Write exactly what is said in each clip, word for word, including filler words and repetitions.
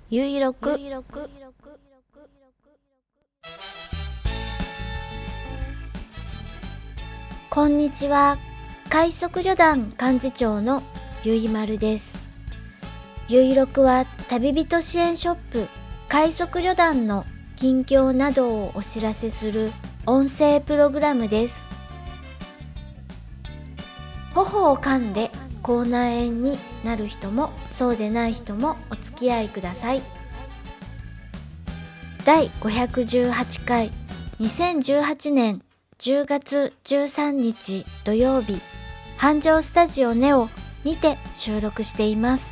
ゆいろくこんにちは。快速旅団幹事長のゆいまるです。ゆいろくは旅人支援ショップ快速旅団の近況などをお知らせする音声プログラムです。頬を噛んで口内炎になる人もそうでない人もお付き合いください。だいごひゃくじゅうはちかいにせんじゅうはちねんじゅうがつじゅうさんにち土曜日、繁盛スタジオネオにて収録しています。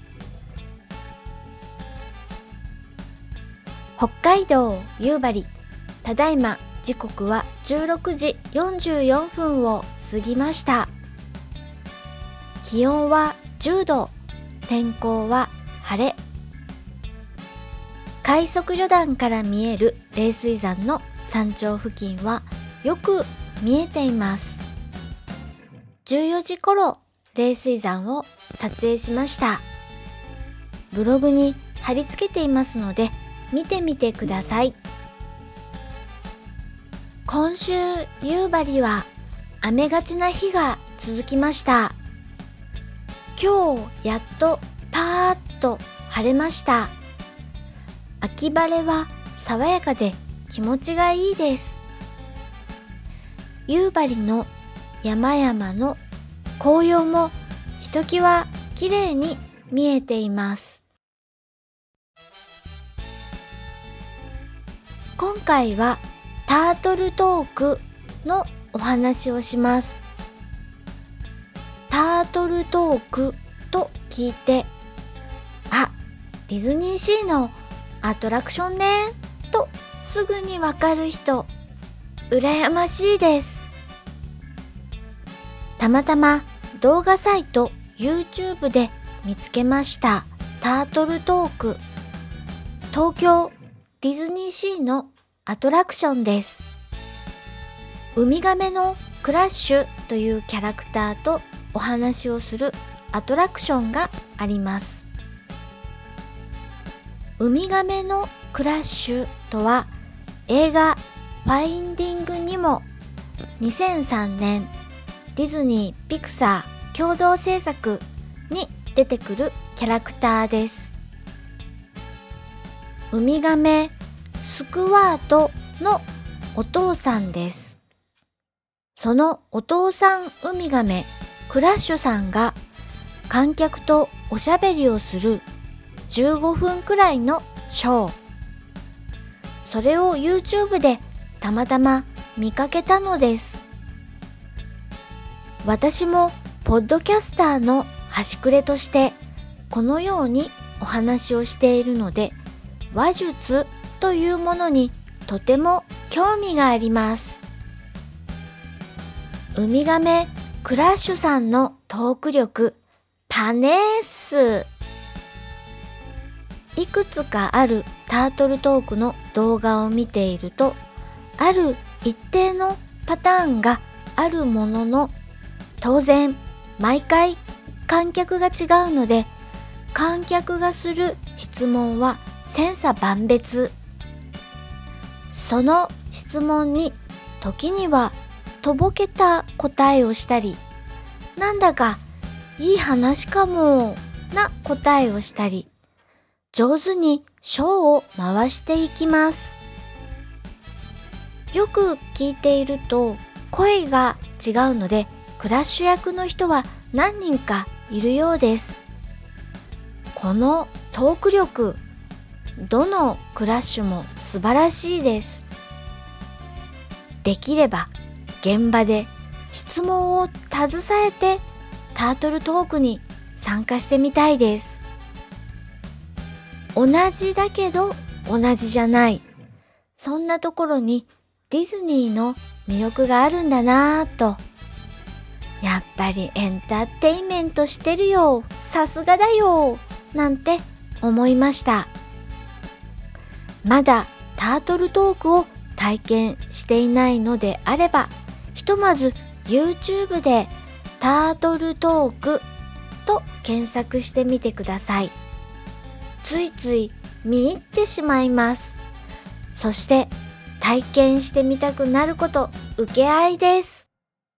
北海道夕張、ただいま時刻はじゅうろくじよんじゅうよんぷんを過ぎました。気温はじゅうど、天候は晴れ。快速旅団から見える冷水山の山頂付近はよく見えています。じゅうよじ頃、冷水山を撮影しました。ブログに貼り付けていますので見てみてください。今週夕張は雨がちな日が続きました。今日やっとパーッと晴れました。秋晴れは爽やかで気持ちがいいです。夕張の山々の紅葉もひときわ綺麗に見えています。今回はタートルトークのお話をします。タートルトークと聞いて、あ、ディズニーシーのアトラクションねとすぐにわかる人、羨ましいです。たまたま動画サイト YouTube で見つけましたタートルトーク。東京ディズニーシーのアトラクションです。ウミガメのクラッシュというキャラクターとお話をするアトラクションがあります。ウミガメのクラッシュとは映画ファインディングにもにせんさんねんディズニー・ピクサー共同制作に出てくるキャラクターです。ウミガメスクワートのお父さんです。そのお父さんウミガメクラッシュさんが観客とおしゃべりをするじゅうごふんくらいのショー。それを YouTube でたまたま見かけたのです。私もポッドキャスターの端くれとしてこのようにお話をしているので、話術というものにとても興味があります。ウミガメクラッシュさんのトーク力、パネース。いくつかあるタートルトークの動画を見ていると、ある一定のパターンがあるものの、当然毎回観客が違うので、観客がする質問は千差万別。その質問に時にはとぼけた答えをしたり、なんだかいい話かもな答えをしたり、上手にショーを回していきます。よく聞いていると声が違うので、クラッシュ役の人は何人かいるようです。このトーク力、どのクラッシュも素晴らしいです。できれば現場で質問を携えてタートルトークに参加してみたいです。同じだけど同じじゃない、そんなところにディズニーの魅力があるんだなぁと。やっぱりエンターテインメントしてるよ、さすがだよなんて思いました。まだタートルトークを体験していないのであれば、ひとまず YouTube でタートルトークと検索してみてください。 ついつい見入ってしまいます。そして体験してみたくなること受け合いです。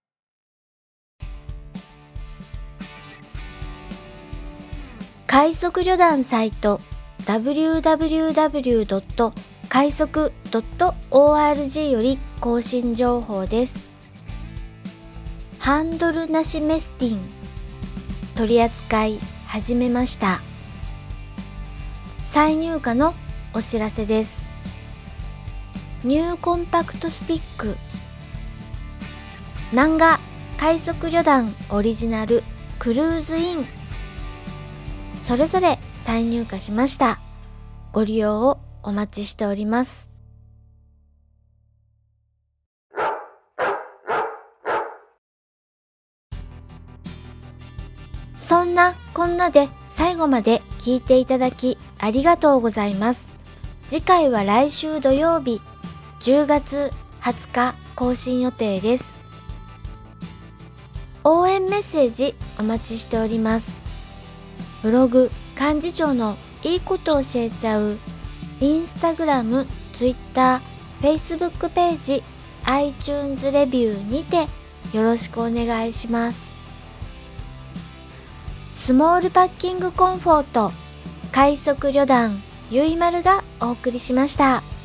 快速旅団サイト ダブリューダブリューダブリュードット快速ドットオーアールジー より更新情報です。ハンドルなしメスティン取り扱い始めました。再入荷のお知らせです。ニューコンパクトスティック南賀快速旅団オリジナルクルーズイン、それぞれ再入荷しました。ご利用をお待ちしております。そんなこんなで最後まで聞いていただきありがとうございます。次回は来週土曜日じゅうがつはつか更新予定です。応援メッセージお待ちしております。ブログ幹事長のいいこと教えちゃうインスタグラム、ツイッター、フェイスブックページ、iTunes レビューにてよろしくお願いします。スモールパッキングコンフォート快速旅団ゆいまるがお送りしました。